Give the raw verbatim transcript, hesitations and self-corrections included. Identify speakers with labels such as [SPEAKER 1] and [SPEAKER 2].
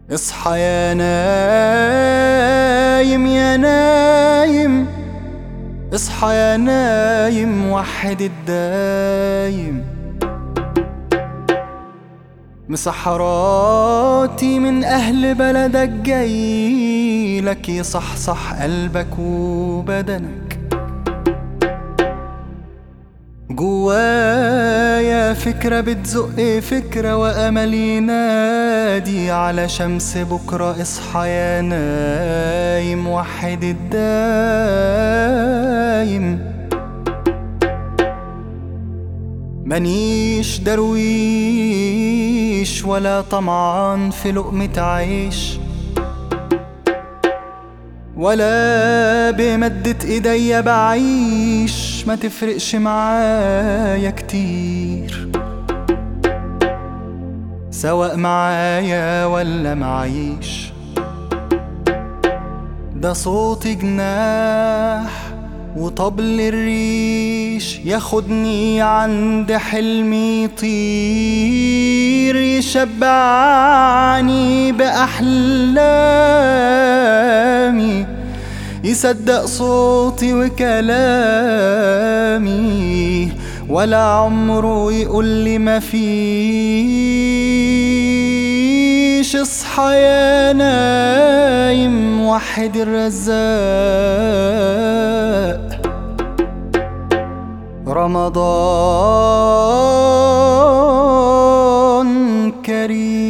[SPEAKER 1] اصحى يا نايم يا نايم، اصحى يا نايم وحد الدايم. مسحراتي من أهل بلدك جايلك يصحصح قلبك وبدنك. جوايا فكرة بتزق فكرة وأمل ينادي على شمس بكرة. اصحى يا نايم وحد الدايم. مانيش درويش ولا طمعان في لقمة عيش، ولا بمدة ايديا بعيش، ما تفرقش معايا كتير سواء معايا ولا معيش. ده صوتي جناح وطبل الريش ياخدني عند حلمي يطير، يشبعني بأحلامي، يصدق صوتي وكلامي، ولا عمره يقول لي ما فيش. اصحى يا نايم وحد الرزاق. رمضان كريم.